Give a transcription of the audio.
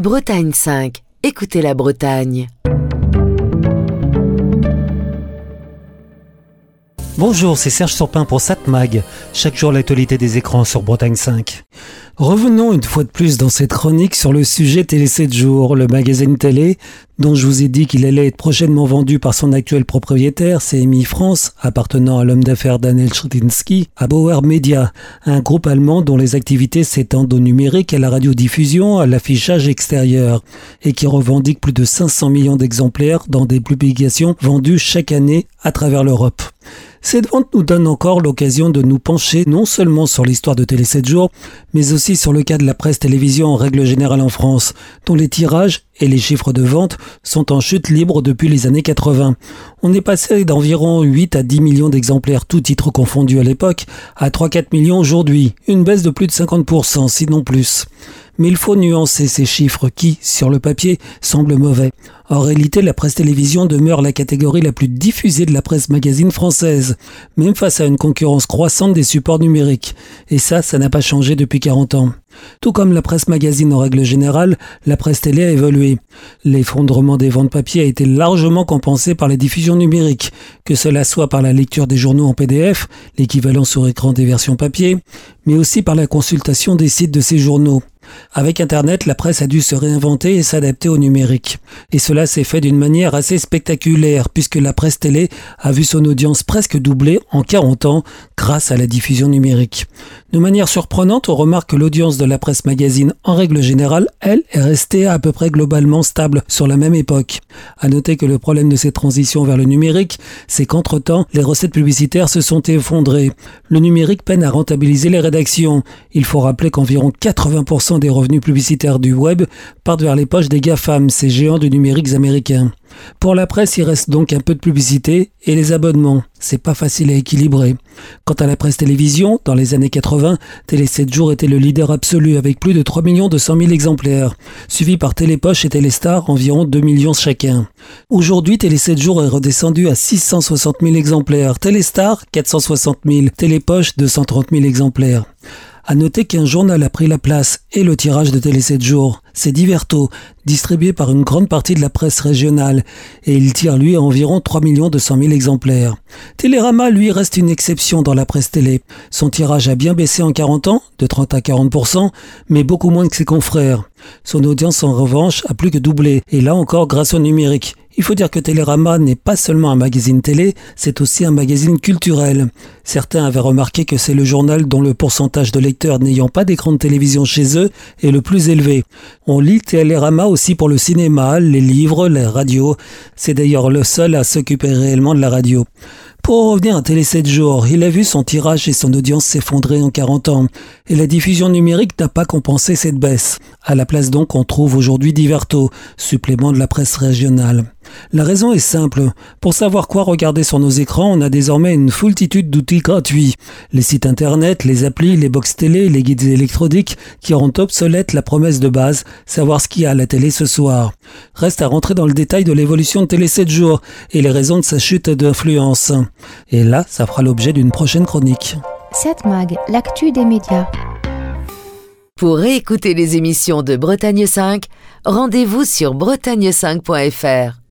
Bretagne 5, écoutez la Bretagne. Bonjour, c'est Serge Surpin pour Satmag. Chaque jour l'actualité des écrans sur Bretagne 5. Revenons une fois de plus dans cette chronique sur le sujet Télé 7 jours, le magazine télé dont je vous ai dit qu'il allait être prochainement vendu par son actuel propriétaire, CMI France, appartenant à l'homme d'affaires Daniel Kretinsky, à Bauer Media, un groupe allemand dont les activités s'étendent au numérique, à la radiodiffusion, à l'affichage extérieur, et qui revendique plus de 500 millions d'exemplaires dans des publications vendues chaque année à travers l'Europe. Cette vente nous donne encore l'occasion de nous pencher non seulement sur l'histoire de Télé 7 jours, mais aussi sur le cas de la presse-télévision en règle générale en France, dont les tirages et les chiffres de vente sont en chute libre depuis les années 80. On est passé d'environ 8 à 10 millions d'exemplaires, tous titres confondus à l'époque, à 3-4 millions aujourd'hui, une baisse de plus de 50%, sinon plus. Mais il faut nuancer ces chiffres qui, sur le papier, semblent mauvais. En réalité, la presse-télévision demeure la catégorie la plus diffusée de la presse magazine française, même face à une concurrence croissante des supports numériques. Et ça n'a pas changé depuis 40 ans. Tout comme la presse magazine en règle générale, la presse télé a évolué. L'effondrement des ventes papier a été largement compensé par la diffusion numérique, que cela soit par la lecture des journaux en PDF, l'équivalent sur écran des versions papier, mais aussi par la consultation des sites de ces journaux. Avec Internet, la presse a dû se réinventer et s'adapter au numérique. Et cela s'est fait d'une manière assez spectaculaire, puisque la presse télé a vu son audience presque doubler en 40 ans grâce à la diffusion numérique. De manière surprenante, on remarque que l'audience de la presse magazine, en règle générale, elle, est restée à peu près globalement stable sur la même époque. À noter que le problème de cette transition vers le numérique, c'est qu'entre-temps, les recettes publicitaires se sont effondrées. Le numérique peine à rentabiliser les rédactions. Il faut rappeler qu'environ 80% des revenus publicitaires du web partent vers les poches des GAFAM, ces géants du numérique américains. Pour la presse, il reste donc un peu de publicité et les abonnements. C'est pas facile à équilibrer. Quant à la presse télévision, dans les années 80, Télé 7 jours était le leader absolu avec plus de 3 200 000 exemplaires, suivi par Télépoche et Téléstar, environ 2 millions chacun. Aujourd'hui, Télé 7 jours est redescendu à 660 000 exemplaires, Téléstar 460 000, Télépoche 230 000 exemplaires. À noter qu'un journal a pris la place et le tirage de Télé 7 jours. C'est Diverto, distribué par une grande partie de la presse régionale, et il tire lui à environ 3 200 000 exemplaires. Télérama, lui, reste une exception dans la presse télé. Son tirage a bien baissé en 40 ans, de 30 à 40%, mais beaucoup moins que ses confrères. Son audience, en revanche, a plus que doublé, et là encore grâce au numérique. Il faut dire que Télérama n'est pas seulement un magazine télé, c'est aussi un magazine culturel. Certains avaient remarqué que c'est le journal dont le pourcentage de lecteurs n'ayant pas d'écran de télévision chez eux est le plus élevé. On lit Télérama aussi pour le cinéma, les livres, les radios. C'est d'ailleurs le seul à s'occuper réellement de la radio. Pour revenir à Télé 7 jours, il a vu son tirage et son audience s'effondrer en 40 ans. Et la diffusion numérique n'a pas compensé cette baisse. À la place donc, on trouve aujourd'hui Diverto, supplément de la presse régionale. La raison est simple. Pour savoir quoi regarder sur nos écrans, on a désormais une foultitude d'outils gratuits. Les sites internet, les applis, les box télé, les guides électroniques qui rendent obsolète la promesse de base, savoir ce qu'il y a à la télé ce soir. Reste à rentrer dans le détail de l'évolution de Télé 7 jours et les raisons de sa chute d'influence. Et là, ça fera l'objet d'une prochaine chronique. Satmag, l'actu des médias. Pour réécouter les émissions de Bretagne 5, rendez-vous sur bretagne5.fr.